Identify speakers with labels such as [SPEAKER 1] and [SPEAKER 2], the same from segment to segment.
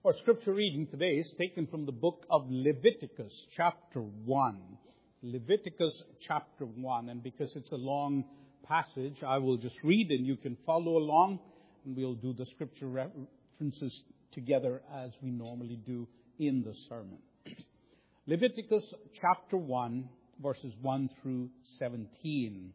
[SPEAKER 1] Our scripture reading today is taken from the book of Leviticus, chapter 1. Leviticus, chapter 1. And because it's a long passage, I will just read and you can follow along. And we'll do the scripture references together as we normally do in the sermon. Leviticus, chapter 1, verses 1 through 17.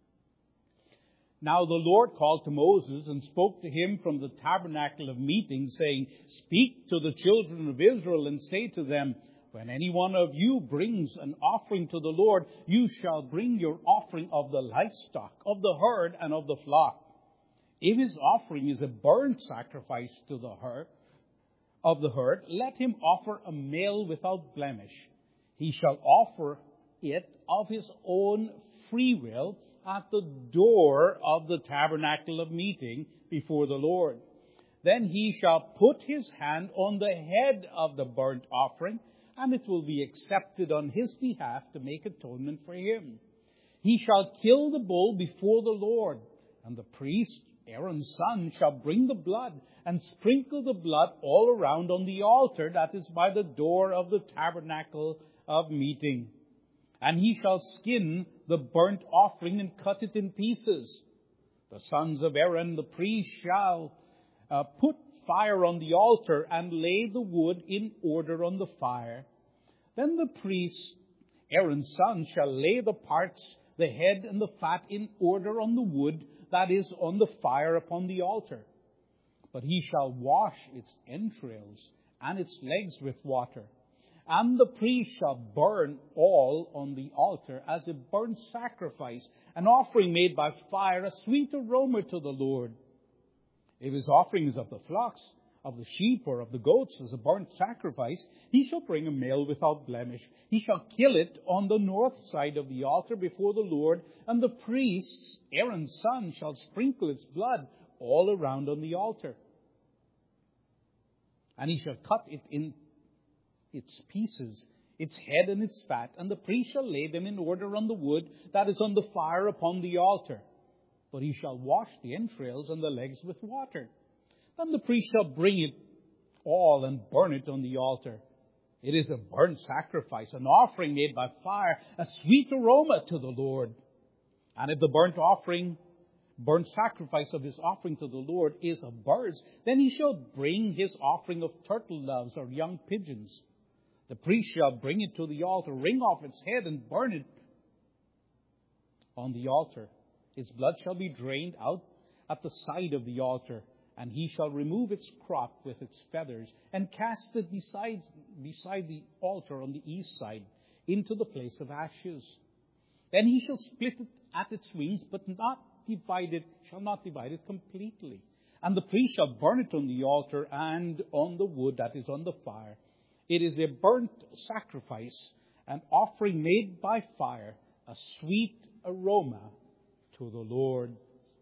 [SPEAKER 1] Now the Lord called to Moses and spoke to him from the tabernacle of meeting, saying, Speak to the children of Israel and say to them, When any one of you brings an offering to the Lord, you shall bring your offering of the livestock, of the herd, and of the flock. If his offering is a burnt sacrifice to the herd, let him offer a male without blemish. He shall offer it of his own free will at the door of the tabernacle of meeting before the Lord. Then he shall put his hand on the head of the burnt offering, and it will be accepted on his behalf to make atonement for him. He shall kill the bull before the Lord, and the priest, Aaron's son, shall bring the blood and sprinkle the blood all around on the altar that is by the door of the tabernacle of meeting. And he shall skin the burnt offering and cut it in pieces. The sons of Aaron, the priest, shall put fire on the altar and lay the wood in order on the fire. Then the priest, Aaron's son, shall lay the parts, the head and the fat in order on the wood that is on the fire upon the altar. But he shall wash its entrails and its legs with water. And the priest shall burn all on the altar as a burnt sacrifice, an offering made by fire, a sweet aroma to the Lord. If his offering is of the flocks, of the sheep, or of the goats as a burnt sacrifice, he shall bring a male without blemish. He shall kill it on the north side of the altar before the Lord, and the priest, Aaron's son, shall sprinkle its blood all around on the altar. And he shall cut it in its pieces, its head and its fat, and the priest shall lay them in order on the wood that is on the fire upon the altar. But he shall wash the entrails and the legs with water. Then the priest shall bring it all and burn it on the altar. It is a burnt sacrifice, an offering made by fire, a sweet aroma to the Lord. And if the burnt sacrifice of his offering to the Lord is of birds, then he shall bring his offering of turtle doves or young pigeons. The priest shall bring it to the altar, wring off its head, and burn it on the altar. Its blood shall be drained out at the side of the altar, and he shall remove its crop with its feathers, and cast it beside the altar on the east side, into the place of ashes. Then he shall split it at its wings, but shall not divide it completely. And the priest shall burn it on the altar and on the wood that is on the fire. It is a burnt sacrifice, an offering made by fire, a sweet aroma to the Lord.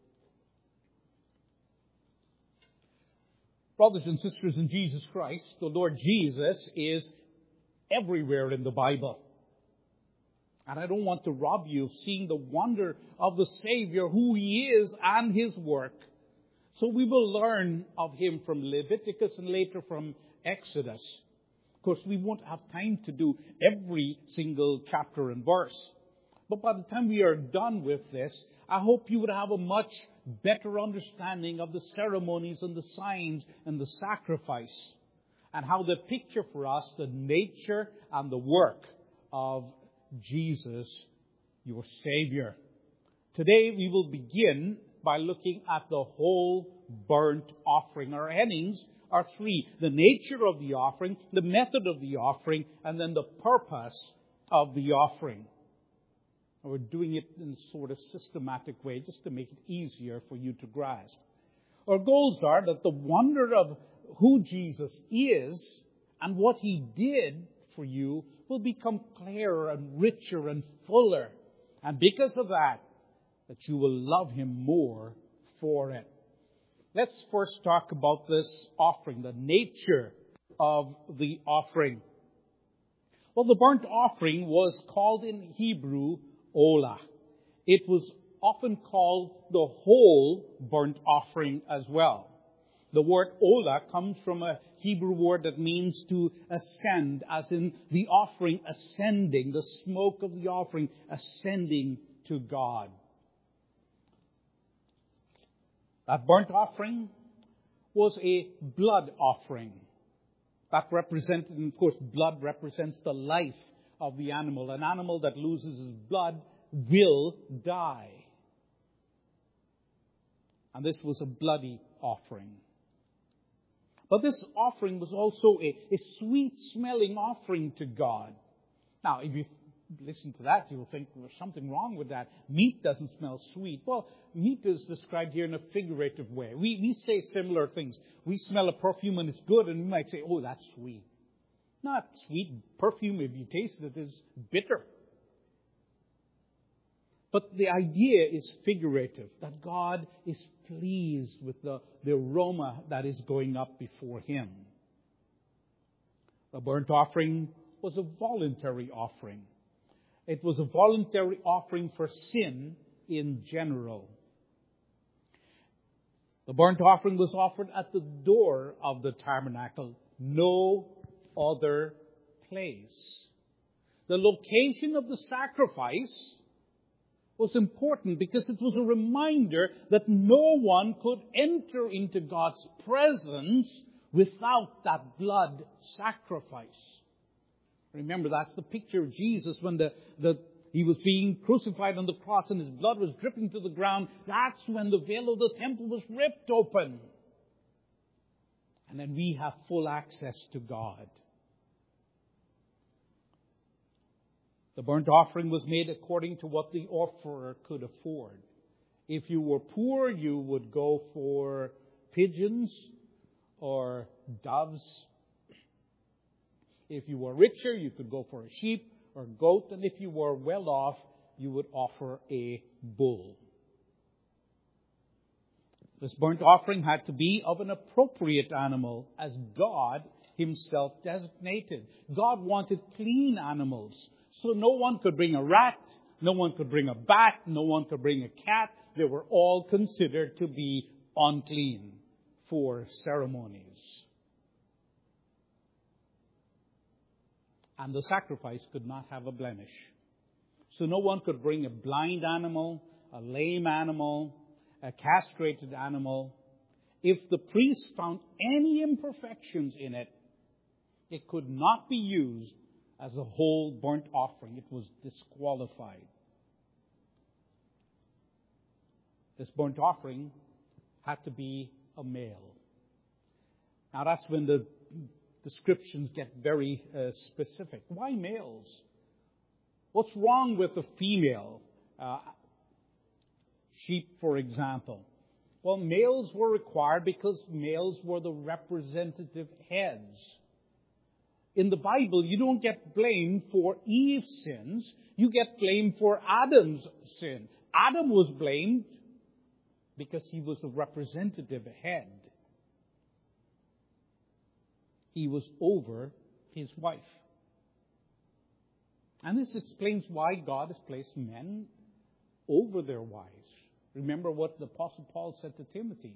[SPEAKER 1] Brothers and sisters in Jesus Christ, the Lord Jesus is everywhere in the Bible. And I don't want to rob you of seeing the wonder of the Savior, who He is, and His work. So we will learn of Him from Leviticus and later from Exodus. Of course, we won't have time to do every single chapter and verse. But by the time we are done with this, I hope you would have a much better understanding of the ceremonies and the signs and the sacrifice, and how they picture for us the nature and the work of Jesus, your Savior. Today we will begin by looking at the whole burnt offering. Our headings are three: the nature of the offering, the method of the offering, and then the purpose of the offering. We're doing it in a sort of systematic way just to make it easier for you to grasp. Our goals are that the wonder of who Jesus is and what He did for you will become clearer and richer and fuller. And because of that you will love Him more for it. Let's first talk about this offering, the nature of the offering. Well, the burnt offering was called in Hebrew Olah. It was often called the whole burnt offering as well. The word ola comes from a Hebrew word that means to ascend, as in the offering ascending, the smoke of the offering ascending to God. That burnt offering was a blood offering. That represented, and of course, blood represents the life of the animal. An animal that loses his blood will die. And this was a bloody offering. But this offering was also a sweet-smelling offering to God. Now, if you listen to that, you'll think there's something wrong with that. Meat doesn't smell sweet. Well, meat is described here in a figurative way. We say similar things. We smell a perfume and it's good, and we might say, oh, that's sweet. Not sweet. Perfume, if you taste it, is bitter. But the idea is figurative, that God is pleased with the aroma that is going up before Him. The burnt offering was a voluntary offering. It was a voluntary offering for sin in general. The burnt offering was offered at the door of the tabernacle, no other place. The location of the sacrifice was important because it was a reminder that no one could enter into God's presence without that blood sacrifice. Remember, that's the picture of Jesus when He was being crucified on the cross and His blood was dripping to the ground. That's when the veil of the temple was ripped open. And then we have full access to God. The burnt offering was made according to what the offerer could afford. If you were poor, you would go for pigeons or doves. If you were richer, you could go for a sheep or goat. And if you were well off, you would offer a bull. This burnt offering had to be of an appropriate animal, as God Himself designated. God wanted clean animals. So no one could bring a rat, no one could bring a bat, no one could bring a cat. They were all considered to be unclean for ceremonies. And the sacrifice could not have a blemish. So no one could bring a blind animal, a lame animal, a castrated animal. If the priest found any imperfections in it, it could not be used as a whole burnt offering. It was disqualified. This burnt offering had to be a male. Now that's when the descriptions get very specific. Why males? What's wrong with the female? Sheep, for example. Well, males were required because males were the representative heads. In the Bible, you don't get blamed for Eve's sins. You get blamed for Adam's sin. Adam was blamed because he was the representative head. He was over his wife. And this explains why God has placed men over their wives. Remember what the Apostle Paul said to Timothy.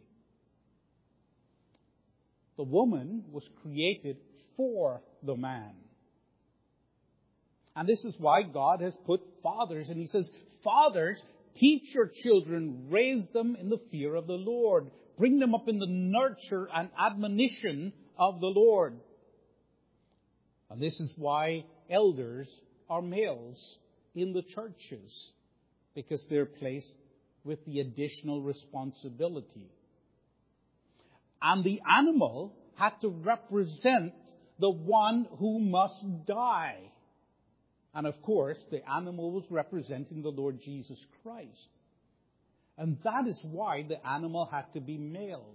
[SPEAKER 1] The woman was created for the man. And this is why God has put fathers. And He says, fathers, teach your children, raise them in the fear of the Lord. Bring them up in the nurture and admonition of the Lord. And this is why elders are males in the churches, because they're placed with the additional responsibility. And the animal had to represent the one who must die. And of course, the animal was representing the Lord Jesus Christ. And that is why the animal had to be male.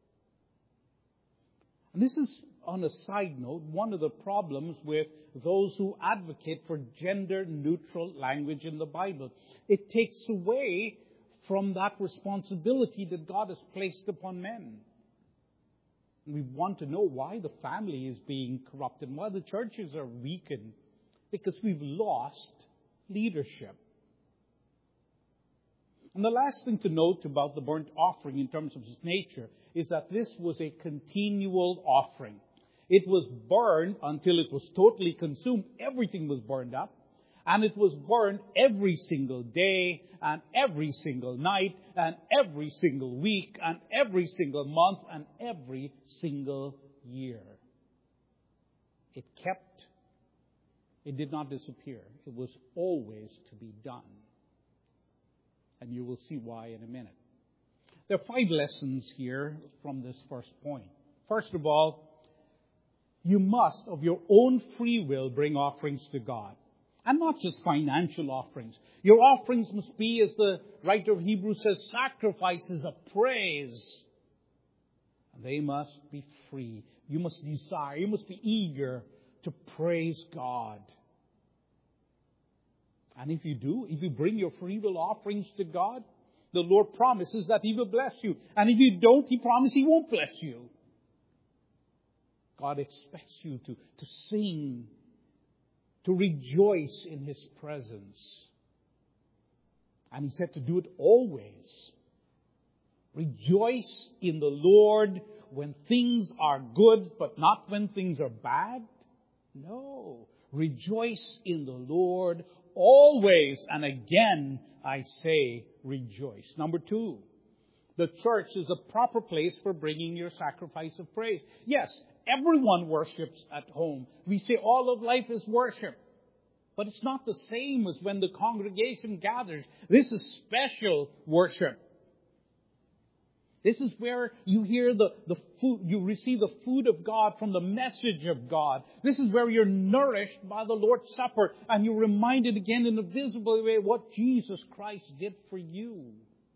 [SPEAKER 1] And this is, on a side note, one of the problems with those who advocate for gender-neutral language in the Bible. It takes away from that responsibility that God has placed upon men. And we want to know why the family is being corrupted, why the churches are weakened, because we've lost leadership. And the last thing to note about the burnt offering in terms of its nature is that this was a continual offering. It was burned until it was totally consumed. Everything was burned up. And it was burned every single day and every single night and every single week and every single month and every single year. It did not disappear. It was always to be done. And you will see why in a minute. There are 5 lessons here from this first point. First of all, you must, of your own free will, bring offerings to God. And not just financial offerings. Your offerings must be, as the writer of Hebrews says, sacrifices of praise. They must be free. You must desire, you must be eager to praise God. And if you do, if you bring your free will offerings to God, the Lord promises that He will bless you. And if you don't, He promises He won't bless you. God expects you to sing, to rejoice in His presence. And He said to do it always. Rejoice in the Lord when things are good, but not when things are bad. No. Rejoice in the Lord always. And again, I say rejoice. Number 2, the church is a proper place for bringing your sacrifice of praise. Yes, everyone worships at home. We say all of life is worship. But it's not the same as when the congregation gathers. This is special worship. This is where you hear the food, you receive the food of God from the message of God. This is where you're nourished by the Lord's Supper and you're reminded again in a visible way what Jesus Christ did for you.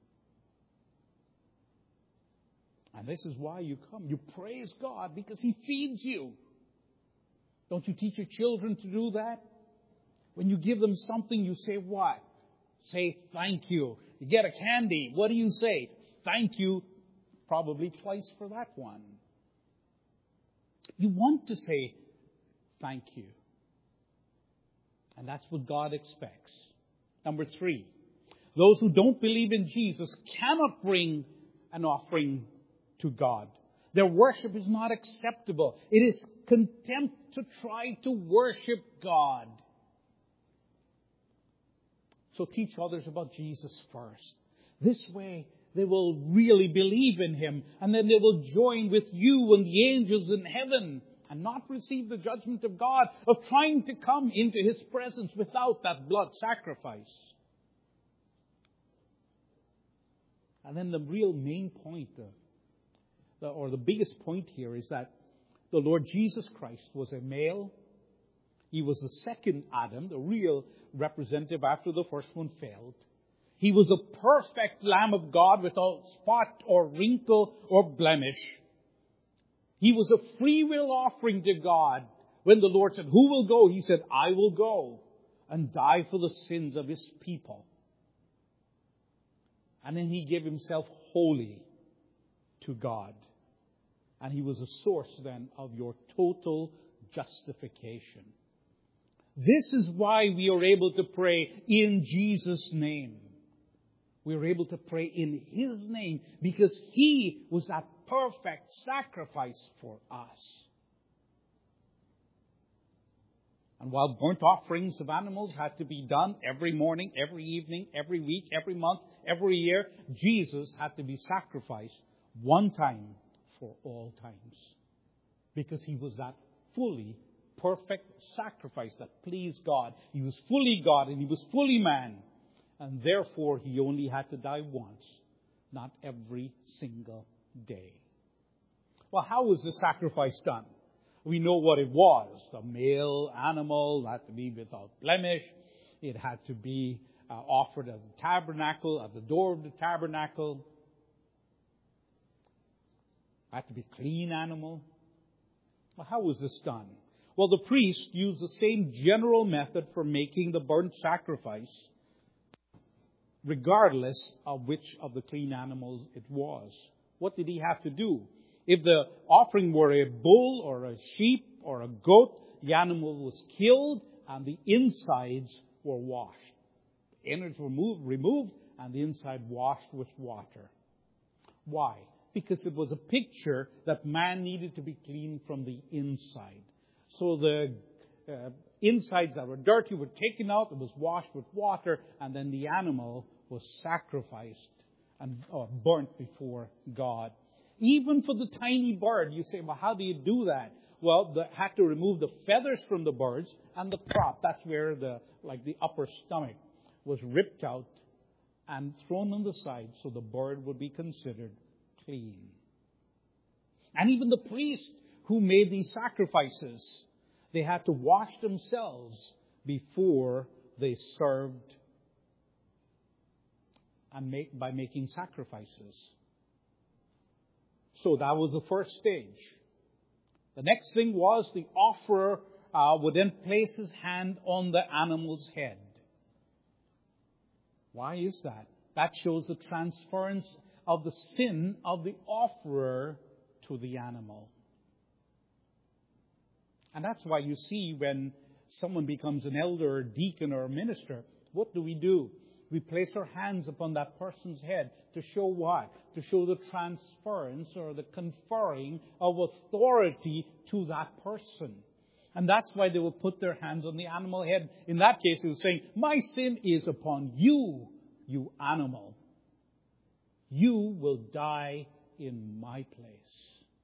[SPEAKER 1] And this is why you come. You praise God because He feeds you. Don't you teach your children to do that? When you give them something, you say what? Say thank you. You get a candy. What do you say? Thank you. Probably twice for that one. You want to say thank you. And that's what God expects. Number 3, those who don't believe in Jesus cannot bring an offering to God. Their worship is not acceptable. It is contempt to try to worship God. So teach others about Jesus first. This way, they will really believe in Him, and then they will join with you and the angels in heaven and not receive the judgment of God of trying to come into His presence without that blood sacrifice. And then the real main point, or the biggest point here, is that the Lord Jesus Christ was a male. He was the second Adam, the real representative after the first one failed. He was the perfect Lamb of God without spot or wrinkle or blemish. He was a free will offering to God. When the Lord said, who will go? He said, I will go and die for the sins of His people. And then He gave Himself wholly to God. And He was a source then of your total justification. This is why we are able to pray in Jesus' name. We are able to pray in His name because He was that perfect sacrifice for us. And while burnt offerings of animals had to be done every morning, every evening, every week, every month, every year, Jesus had to be sacrificed one time for all times. Because He was that fully perfect sacrifice that pleased God. He was fully God and He was fully man. And therefore, He only had to die once, not every single day. Well, how was the sacrifice done? We know what it was. The male animal had to be without blemish. It had to be offered at the tabernacle, at the door of the tabernacle. It had to be a clean animal. Well, how was this done? Well, the priest used the same general method for making the burnt sacrifice, regardless of which of the clean animals it was. What did he have to do? If the offering were a bull or a sheep or a goat, the animal was killed and the insides were washed. The innards were removed and the inside washed with water. Why? Because it was a picture that man needed to be clean from the inside. So the insides that were dirty were taken out, it was washed with water, and then the animal was sacrificed and burnt before God. Even for the tiny bird, you say, well, how do you do that? Well, they had to remove the feathers from the birds and the crop. That's where the upper stomach was ripped out and thrown on the side so the bird would be considered clean. And even the priest who made these sacrifices, they had to wash themselves before they served by making sacrifices. So that was the first stage. The next thing was the offerer would then place his hand on the animal's head. Why is that? That shows the transference of the sin of the offerer to the animal. And that's why you see when someone becomes an elder or deacon or a minister, what do? We place our hands upon that person's head to show what? To show the transference or the conferring of authority to that person. And that's why they will put their hands on the animal head. In that case, it was saying, my sin is upon you, you animal. You will die in my place.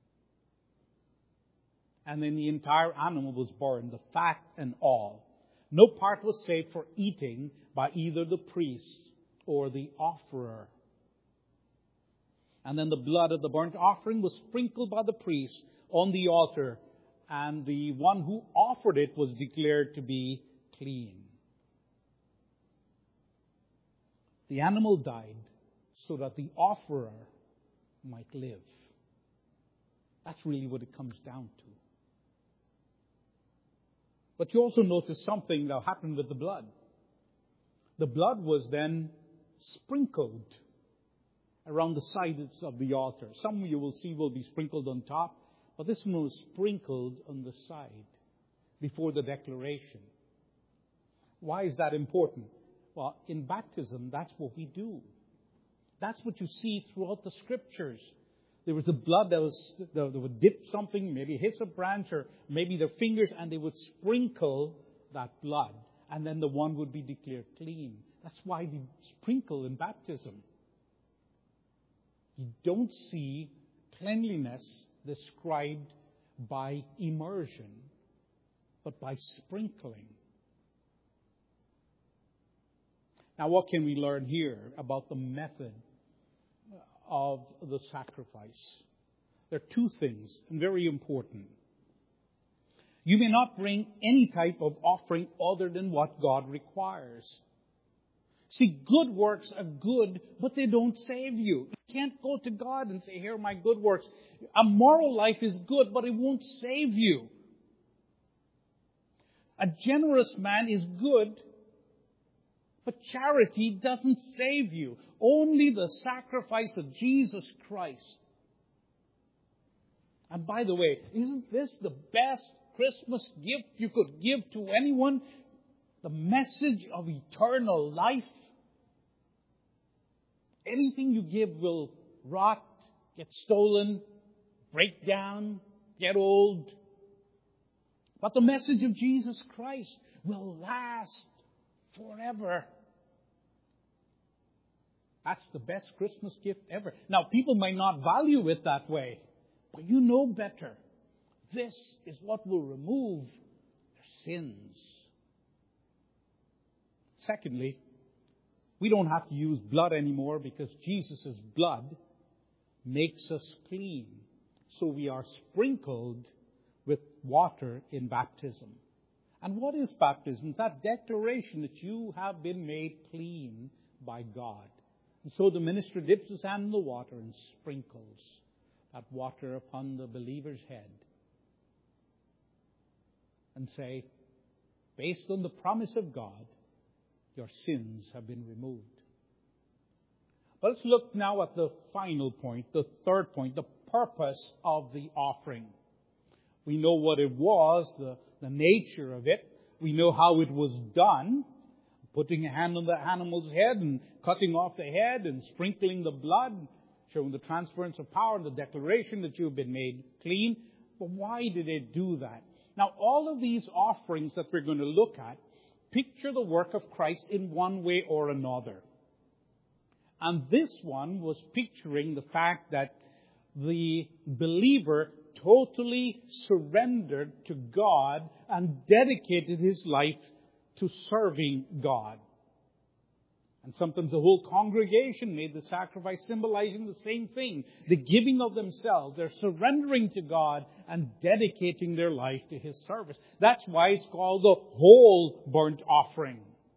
[SPEAKER 1] And then the entire animal was burned, the fat and all. No part was saved for eating by either the priest or the offerer. And then the blood of the burnt offering was sprinkled by the priest on the altar, and the one who offered it was declared to be clean. The animal died so that the offerer might live. That's really what it comes down to. But you also notice something that happened with the blood. The blood was then sprinkled around the sides of the altar. Some you will see will be sprinkled on top, but this one was sprinkled on the side before the declaration. Why is that important? Well, in baptism, that's what we do. That's what you see throughout the Scriptures. There was the blood that would dip something, maybe hit a branch or maybe their fingers, and they would sprinkle that blood. And then the one would be declared clean. That's why we sprinkle in baptism. You don't see cleanliness described by immersion, but by sprinkling. Now, what can we learn here about the method of the sacrifice? There are two things, and very important. You may not bring any type of offering other than what God requires. See, good works are good, but they don't save you. You can't go to God and say, here are my good works. A moral life is good, but it won't save you. A generous man is good, but charity doesn't save you. Only the sacrifice of Jesus Christ. And by the way, isn't this the best Christmas gift you could give to anyone? The message of eternal life. Anything you give will rot, get stolen, break down, get old. But the message of Jesus Christ will last forever. That's the best Christmas gift ever. Now, people may not value it that way, but you know better. This is what will remove their sins. Secondly, we don't have to use blood anymore because Jesus' blood makes us clean. So we are sprinkled with water in baptism. And what is baptism? It's that declaration that you have been made clean by God. And so the minister dips his hand in the water and sprinkles that water upon the believer's head. And say, based on the promise of God, your sins have been removed. But let's look now at the final point, the third point, the purpose of the offering. We know what it was, the nature of it. We know how it was done. putting a hand on the animal's head and cutting off the head and sprinkling the blood, showing the transference of power and the declaration that you have been made clean. But why did they do that? Now, all of these offerings that we're going to look at picture the work of Christ in one way or another. And this one was picturing the fact that the believer totally surrendered to God and dedicated his life to serving God. And sometimes the whole congregation made the sacrifice, symbolizing the same thing. The giving of themselves. They're surrendering to God and dedicating their life to His service. That's why it's called the whole burnt offering.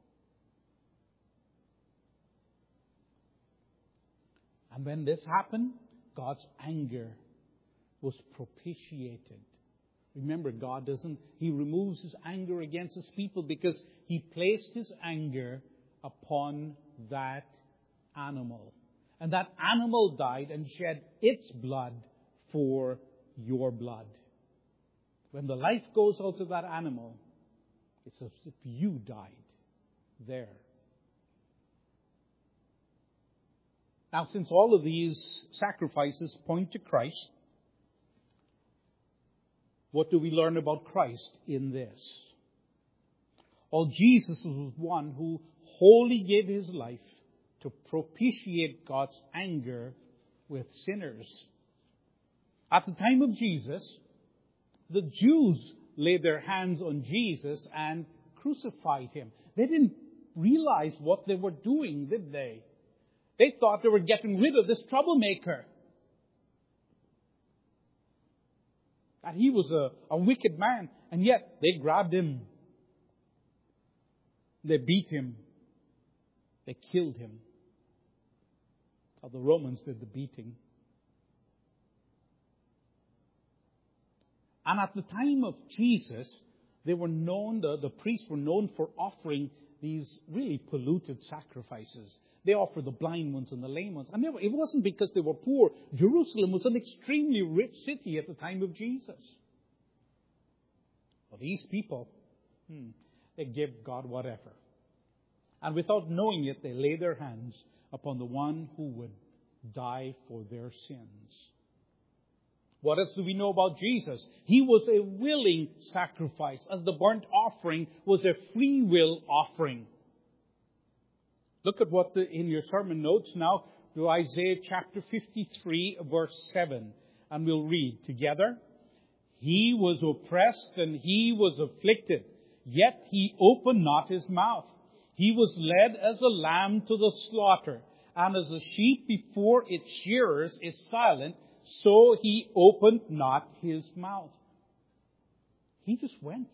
[SPEAKER 1] And when this happened, God's anger was propitiated. Remember, God He removes His anger against His people because He placed His anger upon that animal. And that animal died and shed its blood for your blood. When the life goes out of that animal, it's as if you died there. Now, since all of these sacrifices point to Christ, what do we learn about Christ in this? Well, Jesus was one who wholly gave His life to propitiate God's anger with sinners. At the time of Jesus, the Jews laid their hands on Jesus and crucified Him. They didn't realize what they were doing, did they? They thought they were getting rid of this troublemaker. That he was a wicked man. And yet, they grabbed Him. They beat Him. They killed Him. How the Romans did the beating. And at the time of Jesus, they were known, the priests were known for offering these really polluted sacrifices. They offered the blind ones and the lame ones. And it wasn't because they were poor. Jerusalem was an extremely rich city at the time of Jesus. Well, these people, they give God whatever. And without knowing it, they lay their hands upon the one who would die for their sins. What else do we know about Jesus? He was a willing sacrifice, as the burnt offering was a free will offering. Look at what in your sermon notes now, to Isaiah chapter 53, verse 7. And we'll read together. He was oppressed and He was afflicted, yet He opened not His mouth. He was led as a lamb to the slaughter, and as a sheep before its shearers is silent, so He opened not His mouth. He just went.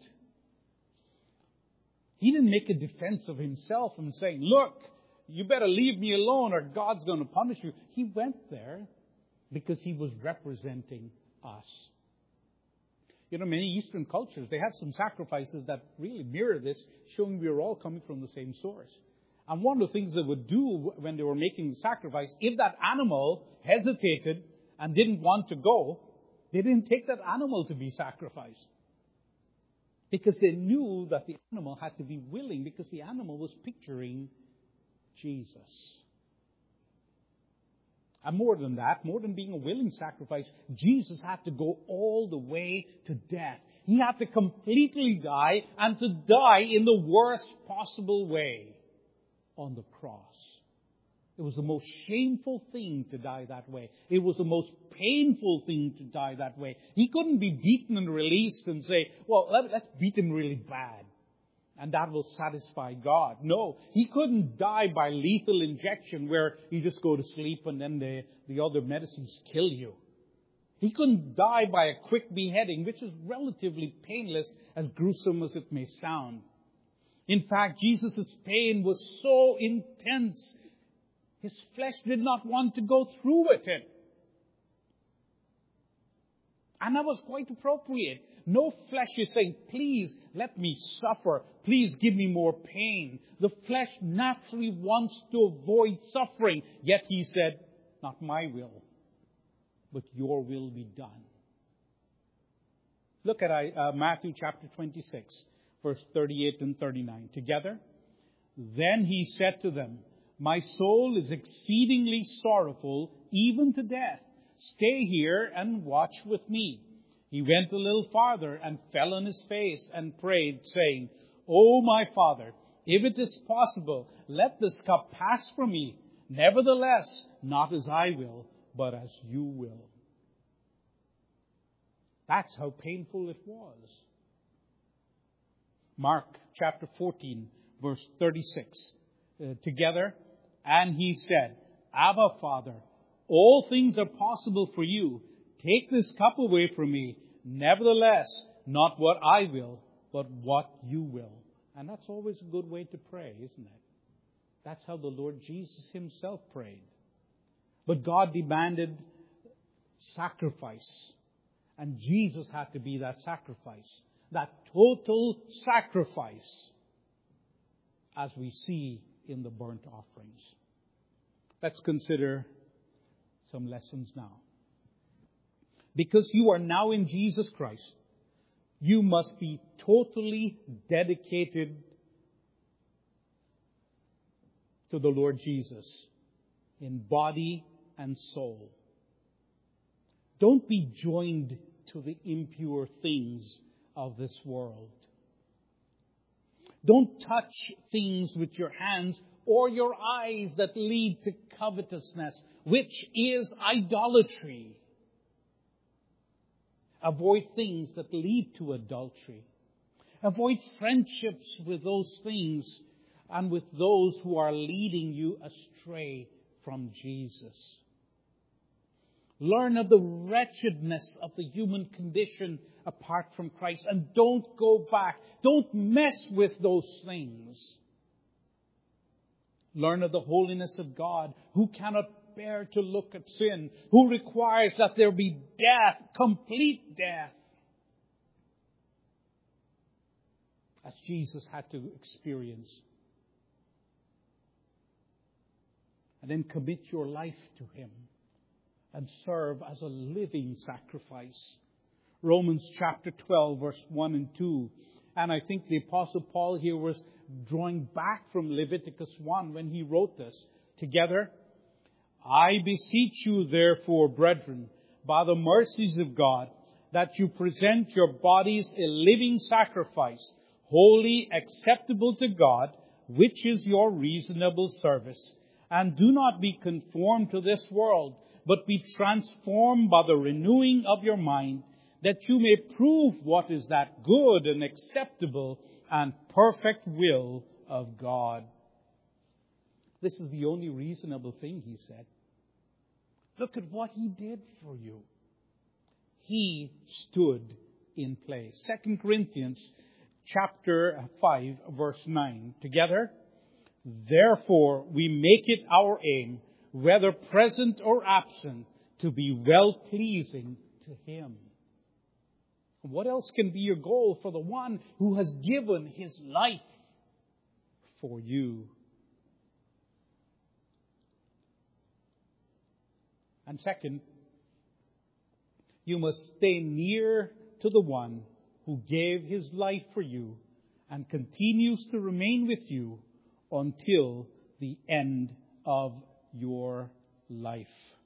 [SPEAKER 1] He didn't make a defense of Himself and saying, look, you better leave me alone or God's going to punish you. He went there because He was representing us. You know, many Eastern cultures, they have some sacrifices that really mirror this, showing we are all coming from the same source. And one of the things they would do when they were making the sacrifice, if that animal hesitated and didn't want to go, they didn't take that animal to be sacrificed. Because they knew that the animal had to be willing, because the animal was picturing Jesus. And more than that, more than being a willing sacrifice, Jesus had to go all the way to death. He had to completely die, and to die in the worst possible way on the cross. It was the most shameful thing to die that way. It was the most painful thing to die that way. He couldn't be beaten and released and say, well, let's beat him really bad, and that will satisfy God. No, He couldn't die by lethal injection where you just go to sleep and then the other medicines kill you. He couldn't die by a quick beheading, which is relatively painless, as gruesome as it may sound. In fact, Jesus' pain was so intense, His flesh did not want to go through with it. And that was quite appropriate. No flesh is saying, please let me suffer. Please give me more pain. The flesh naturally wants to avoid suffering. Yet He said, not my will, but your will be done. Look at Matthew chapter 26, verse 38 and 39. Together, Then he said to them, "My soul is exceedingly sorrowful, even to death. Stay here and watch with me." He went a little farther and fell on his face and prayed, saying, "O my Father, if it is possible, let this cup pass from me. Nevertheless, not as I will, but as you will." That's how painful it was. Mark chapter 14, verse 36. Together, and he said, "Abba, Father, all things are possible for you. Take this cup away from me. Nevertheless, not what I will, but what you will." And that's always a good way to pray, isn't it? That's how the Lord Jesus himself prayed. But God demanded sacrifice. And Jesus had to be that sacrifice. That total sacrifice, as we see in the burnt offerings. Let's consider some lessons now. Because you are now in Jesus Christ, you must be totally dedicated to the Lord Jesus in body and soul. Don't be joined to the impure things of this world. Don't touch things with your hands or your eyes that lead to covetousness, which is idolatry. Avoid things that lead to adultery. Avoid friendships with those things and with those who are leading you astray from Jesus. Learn of the wretchedness of the human condition apart from Christ, and don't go back. Don't mess with those things. Learn of the holiness of God, who cannot bear to look at sin, who requires that there be death, complete death, as Jesus had to experience. And then commit your life to Him and serve as a living sacrifice. Romans chapter 12, verse 1 and 2. And I think the Apostle Paul here was drawing back from Leviticus 1 when he wrote this. Together, "I beseech you, therefore, brethren, by the mercies of God, that you present your bodies a living sacrifice, wholly acceptable to God, which is your reasonable service. And do not be conformed to this world, but be transformed by the renewing of your mind, that you may prove what is that good and acceptable and perfect will of God." This is the only reasonable thing, he said. Look at what He did for you. He stood in place. 2 Corinthians chapter 5, verse 9. Together, "Therefore we make it our aim, whether present or absent, to be well-pleasing to Him." What else can be your goal for the one who has given His life for you? And second, you must stay near to the one who gave His life for you and continues to remain with you until the end of your life.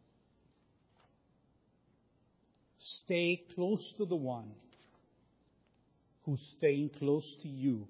[SPEAKER 1] Stay close to the one who's staying close to you.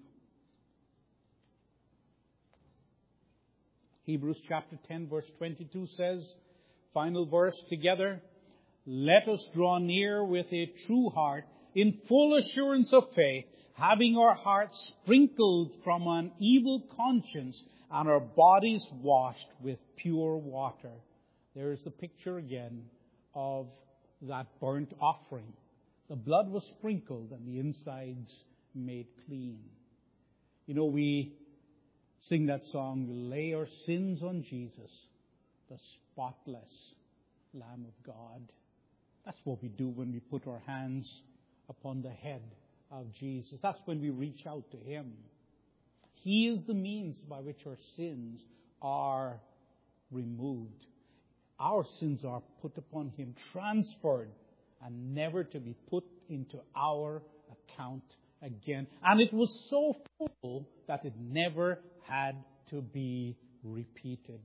[SPEAKER 1] Hebrews chapter 10, verse 22 says, final verse together, "Let us draw near with a true heart, in full assurance of faith, having our hearts sprinkled from an evil conscience and our bodies washed with pure water." There is the picture again of that burnt offering. The blood was sprinkled and the insides made clean. You know, we sing that song, "We lay our sins on Jesus, the spotless Lamb of God." That's what we do when we put our hands upon the head of Jesus. That's when we reach out to Him. He is the means by which our sins are removed. Our sins are put upon Him, transferred, and never to be put into our account again. And it was so full that it never had to be repeated.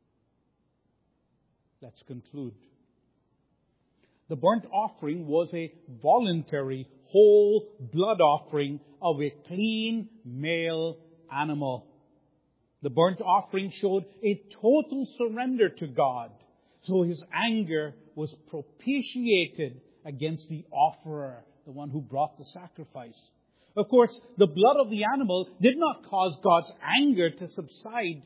[SPEAKER 1] Let's conclude. The burnt offering was a voluntary whole blood offering of a clean male animal. The burnt offering showed a total surrender to God. So His anger was propitiated against the offerer, the one who brought the sacrifice. Of course, the blood of the animal did not cause God's anger to subside.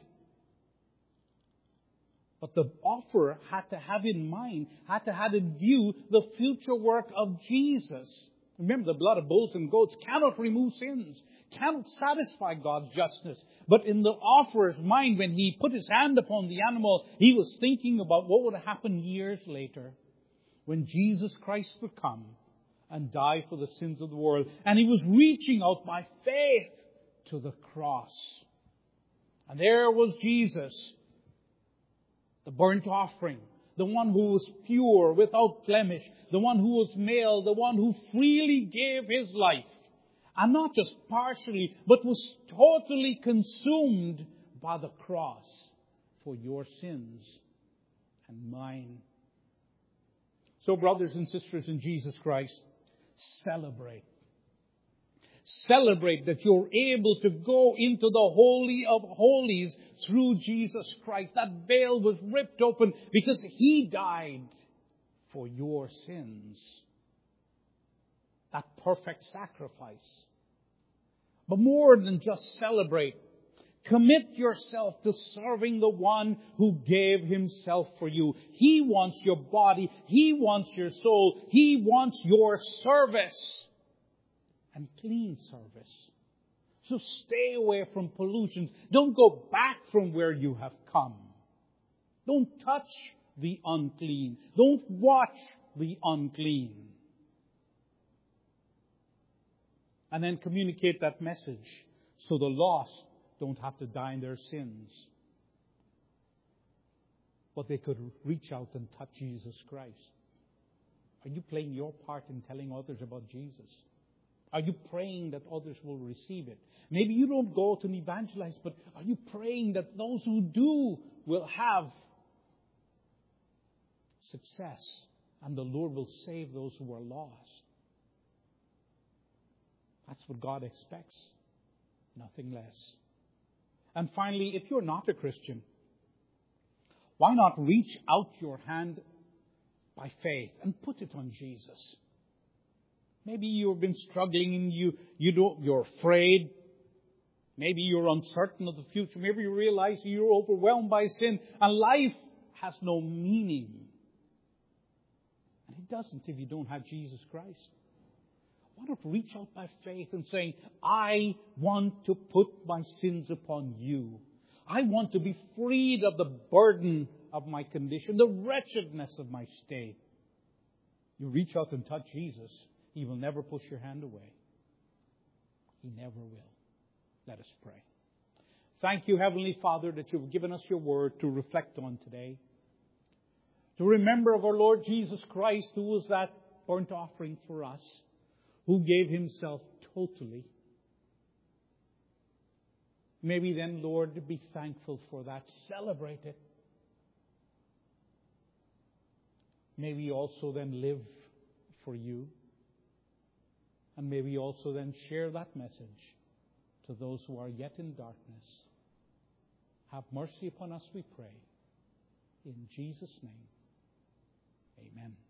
[SPEAKER 1] But the offerer had to have in mind, had to have in view the future work of Jesus. Remember, the blood of bulls and goats cannot remove sins, cannot satisfy God's justice. But in the offerer's mind, when he put his hand upon the animal, he was thinking about what would happen years later when Jesus Christ would come and die for the sins of the world. And he was reaching out by faith to the cross. And there was Jesus, the burnt offering, the one who was pure, without blemish, the one who was male, the one who freely gave His life. And not just partially, but was totally consumed by the cross for your sins and mine. So, brothers and sisters in Jesus Christ, celebrate. Celebrate that you're able to go into the Holy of Holies through Jesus Christ. That veil was ripped open because He died for your sins. That perfect sacrifice. But more than just celebrate, commit yourself to serving the one who gave Himself for you. He wants your body. He wants your soul. He wants your service. And clean service. So stay away from pollutions. Don't go back from where you have come. Don't touch the unclean. Don't watch the unclean. And then communicate that message so the lost don't have to die in their sins, but they could reach out and touch Jesus Christ. Are you playing your part in telling others about Jesus? Are you praying that others will receive it? Maybe you don't go out and evangelize, but are you praying that those who do will have success and the Lord will save those who are lost? That's what God expects. Nothing less. And finally, if you're not a Christian, why not reach out your hand by faith and put it on Jesus? Maybe you've been struggling and you're afraid. Maybe you're uncertain of the future. Maybe you realize you're overwhelmed by sin and life has no meaning. And it doesn't if you don't have Jesus Christ. Why not reach out by faith and saying, I want to put my sins upon you. I want to be freed of the burden of my condition, the wretchedness of my state. You reach out and touch Jesus. He will never push your hand away. He never will. Let us pray. Thank you, Heavenly Father, that you've given us your word to reflect on today. To remember of our Lord Jesus Christ, who was that burnt offering for us, who gave Himself totally. Maybe then, Lord, be thankful for that. Celebrate it. May we also then live for you. And may we also then share that message to those who are yet in darkness. Have mercy upon us, we pray. In Jesus' name, amen.